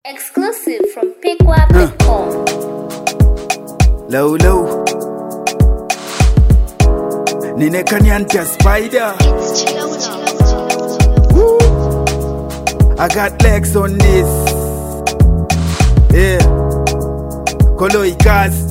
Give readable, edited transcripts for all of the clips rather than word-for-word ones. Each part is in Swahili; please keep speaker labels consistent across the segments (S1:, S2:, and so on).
S1: Exclusive from PickWap.com.
S2: Low low Nine Kanyantia Spider. Woo. I got legs on this. Yeah. Koloikazi.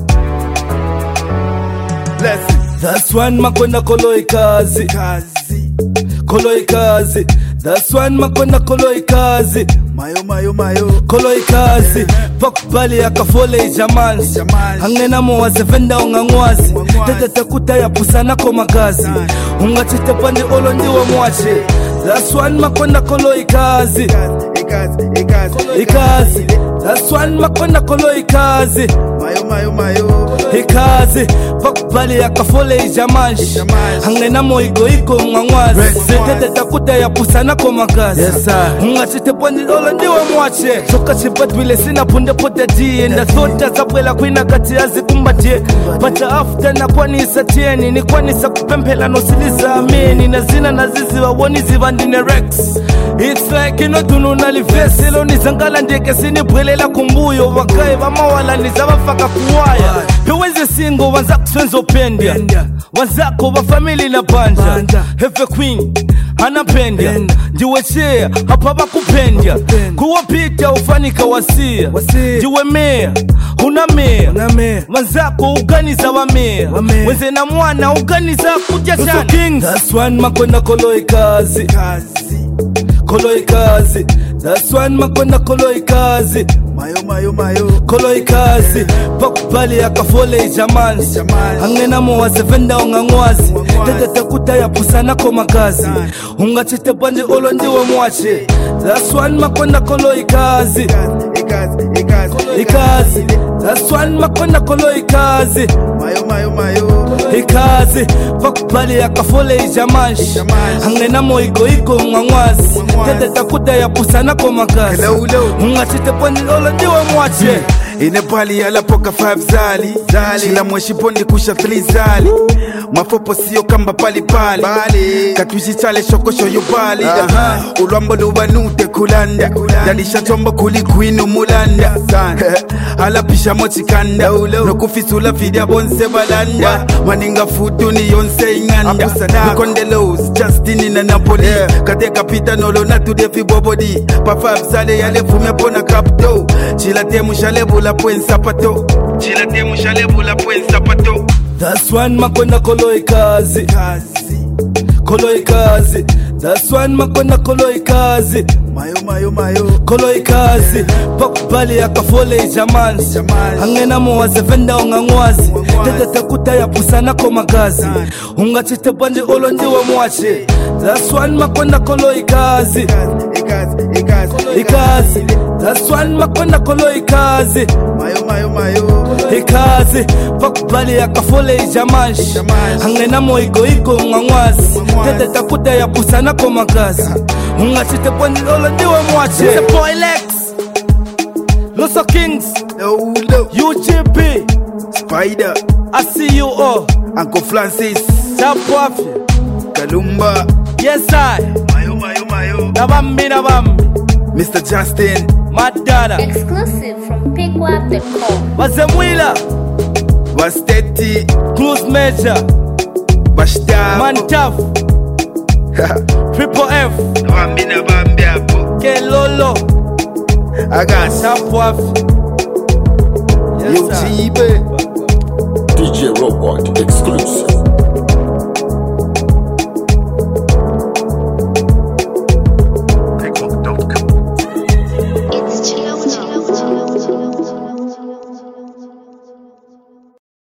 S2: Listen.
S3: That's one makwenda koloikazi. Koloikazi. That's one makwenda koloikazi.
S2: Mayo
S3: Koloikazi. Pakubali akafole jamani. Hangena mo wazevenda ongangwazi. Tete kuta ya pusana komagazi. Ungachite pandi olo ndiwa mwache. That's one makwenda koloikazi. Ikazi. That's one makwenda koloikazi.
S2: Mayo
S3: Ikazi. Pakubali akafole jamani. Hangena mo iko ngangwazi. Tete kuta ya pusana komagazi. Ungachite pandi olo ndiwa mwache. Soka chipatwile sina punde pote die. Nda thota zabwela kwina kati yazi kumbatie. Pata after na kwani isa tieni. Ni kwani sa kupempela no siliza ameni. Na zina na zizi wa woni zivandine Rex. It's like ino tunu nalifesi. Ilo nizangala ndeke sini bwelela kumbuyo. Wakae wama wala nizawafaka kuwaya. Peweze singo wanzako swenzo pendia. Wanzako wa family na banja. Hefe queen anapendya ndiwechea hapa bakupendya kuwapita ufanika wasia ndiwe mea unamea wanzako uganiza wamea wenze na mwana uganiza kuja chani. That's one makwenda koloikazi. Koloikazi. That's one makwenda koloikazi.
S2: Mayo
S3: Koloikazi. Pakubali akafole jamani. Hangena mo wazevenda ongangwazi. Tete kuta ya pusana komagazi. Ungachite pandi olo ndiwe mwache. That's one makwenda koloikazi. Ikazi. That's one makwenda koloikazi.
S2: Mayo
S3: Ikazi. Pakubali akafole jamani. Hangena mo iko ngangwazi. Tete kuta ya pusana komagazi. Ungachite pandi olo ndiwe mwache.
S2: Inepali ya lapoka 5 zali Shila mweshi pondi kusha 3 zali Mafopo siyo kamba pali Katwishi chale shokosho yubali Ulwambo lubanute kulanda Dalisha chombo kulikuinu mulanda Alapisha mochi kanda Nokufisula vidya bonse balanda Maninga futu ni yonse inganda Nukondelos, Justini na Napoli Kateka pita nolo natudefi bobodi Pa 5 zali yale fume pona kapto Chila temu shale bula puen sapato.
S3: That's one makwenda koloikazi. Koloikazi. That's one makwenda koloikazi.
S2: Mayo
S3: Koloikazi. Pakubali akafole jamani. Hangena mo wazevenda ongangwazi. Tete kuta ya pusana komagazi. Ungachite pandi olo ndiwe mwache. That's one makwenda koloikazi. Ikazi. That's one makwenda koloikazi.
S2: Mayo
S3: Ikazi. Pakubali akafole jamani. Hangena mo iko ngangwazi. Tete kuta ya pusana komagazi. Ungachite pandi olo ndiwe mwache. It's a boy Lex Loso Kings UGP
S2: Spider
S3: I see you all
S2: Uncle Francis
S3: Chapwafi
S2: Kalumba
S3: Yes I
S2: Mayo
S3: Nabambi
S2: Mr. Justin
S3: Madara
S1: Exclusive from PickWap.com.
S3: Wazemwila
S2: Wasteti
S3: Cruise Major
S2: Bashta
S3: Mantaf Triple F
S2: Nabambi hapo
S3: Kelolo
S2: Agas
S3: Chapwafi Yes I
S2: Yujibe